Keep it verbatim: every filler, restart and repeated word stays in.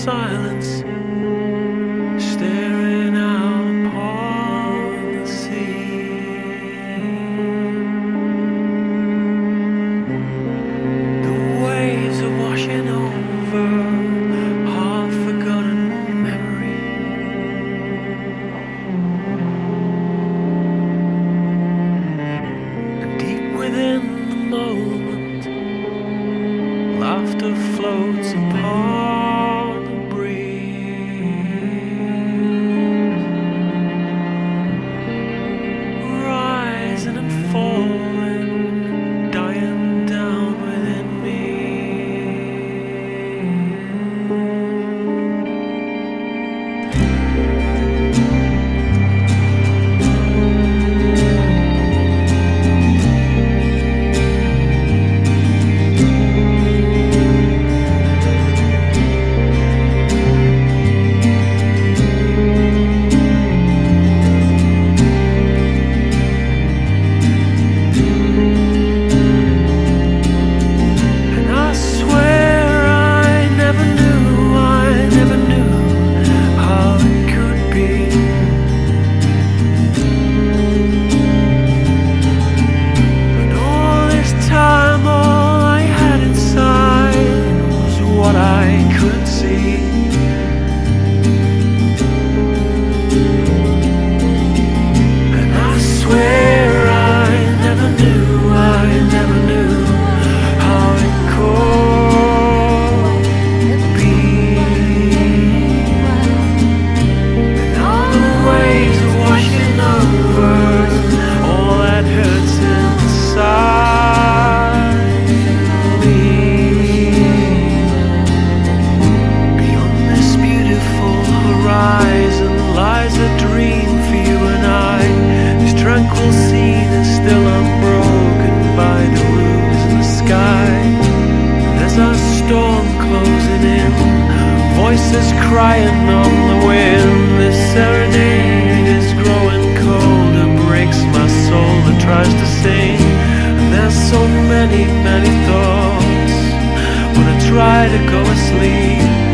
silence, staring out upon the sea. The waves are washing over half-forgotten memory. And deep within the moment, laughter floats upon the breeze, rising and falling, dying down within me. Tranquil scene is still unbroken by the rooms in the sky. There's a storm closing in, voices crying on the wind. This serenade is growing colder, breaks my soul that tries to sing. And there's so many, many thoughts when I try to go asleep.